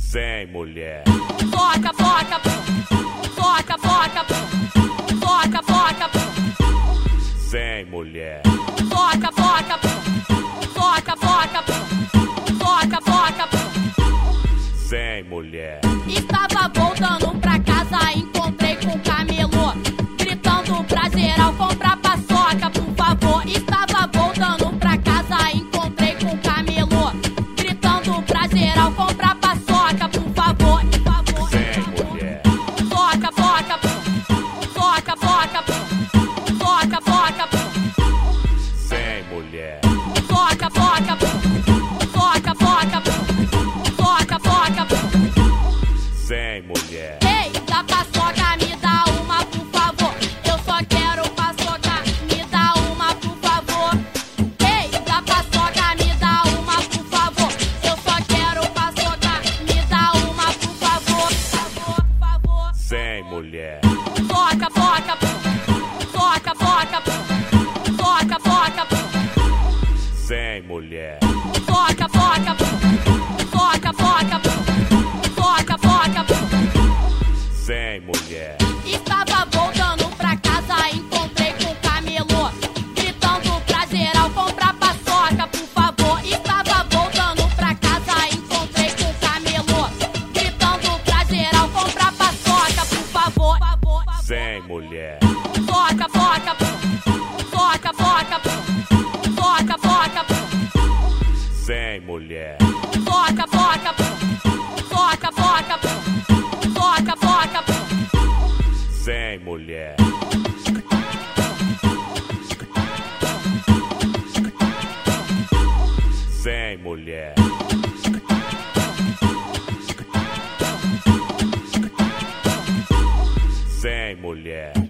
Sem mulher. Foca, foca, foca, foca, foca, foca, sem mulher. Foca, foca, foca, foca, foca, foca, sem mulher. Estava voltando pra casa, encontrei com o camelô, gritando pra geral comprar paçoca, por favor. Estava voltando pra casa, encontrei com o camelô, gritando pra geral comprar paçoca, por favor. Sem mulher. Foca, foca, foca, foca, foca, foca, sem mulher. foca, foca, foca, foca, foca, foca, sem mulher. Ei, dá paçoca, me dá uma, por favor. Eu só quero paçoca, me dá uma, por favor. Ei, dá paçoca, me dá uma, por favor. Eu só quero paçoca, me dá uma, por favor. Por favor. Sem mulher. Foca, foca, foca, foca, foca, foca, sem mulher. foca, foca, foca, foca, foca, foca. Sem mulher. Estava voltando pra casa, encontrei com o camelô, gritando pra geral comprar paçoca, por favor. Estava voltando pra casa, encontrei com o camelô, gritando pra geral comprar paçoca, por favor. Sem mulher. Foca, foca, foca, foca, foca, foca, sem mulher. foca, foca, foca, foca, foca, foca, sem mulher. Sem mulher. Sem mulher.